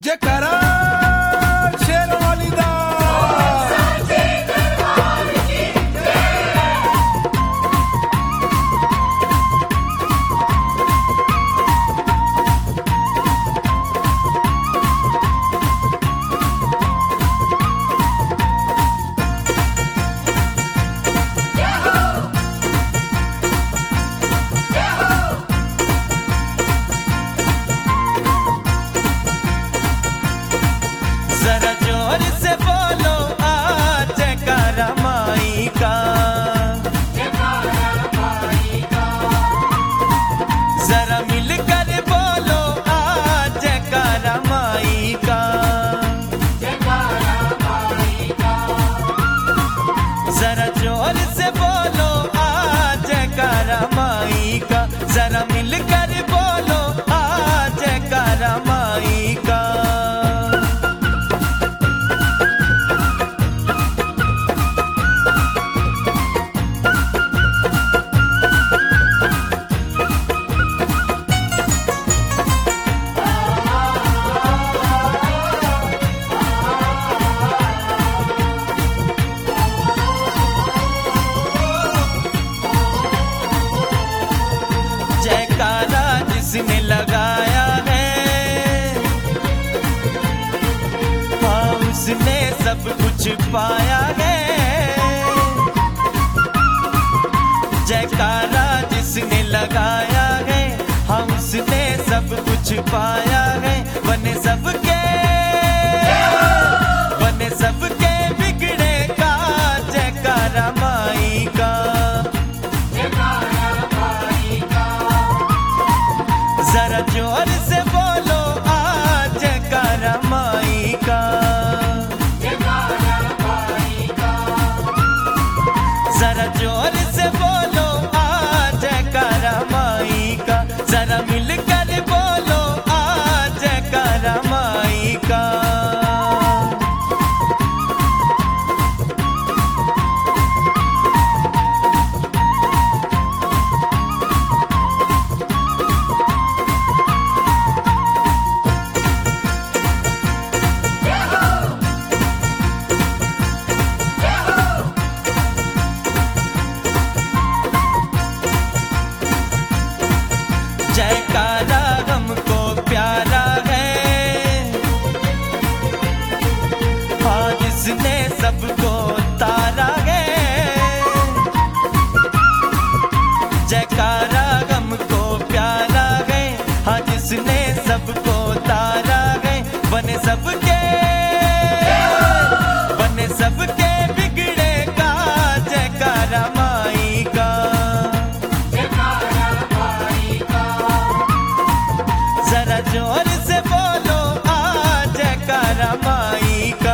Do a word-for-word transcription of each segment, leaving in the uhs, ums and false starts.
जयकारा शेर वाली दा जरा जोर से बोलो आ जयकारा माई का, जरा मिलकर बोलो आ जयकारा माई का, जरा जोर से बोलो आ जयकारा माई का, जरा मिलकर बोलो आ जयकारा माई का। जयकारा जिसने लगाया है, हाँ उसने सब कुछ पाया है। जयकारा जिसने लगाया है, हाँ उसने सब कुछ पाया है। बने सबके बने सबके बिगड़े का जयकारा माई का, जरा जोर से बोलो आ जयकारा माई का, जरा जोर से बोलो आ जयकारा माई का, जरा मिलकर बोलो आ जयकारा माई का। जयकारा हमको प्यारा है, हाँ जिसने सबको तारा है। जयकारा हमको प्यारा है, हाँ जिसने सबको तारा है। बने सबके बने सबके बिगड़े का जयकारा माई का, जरा जोर से बोलो आ जयकारा माई का,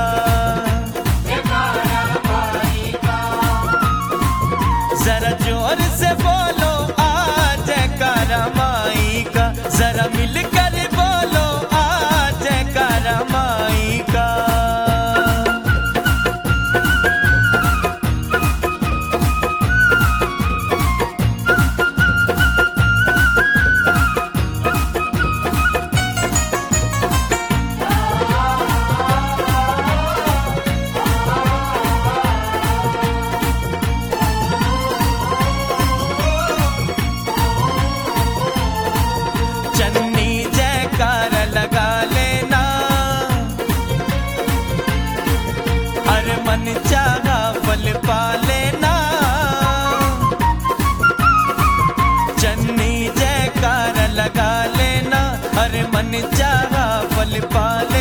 जरा जोर से बोलो आ जयकारा माई का, जरा मिलकर बोलो आ जयकारा माई का। चन्नी जयकारा लगा लेना, हर मन चाहा फल पा लेना। चन्नी जयकारा लगा लेना, हर मन चाहा फल पा लेना।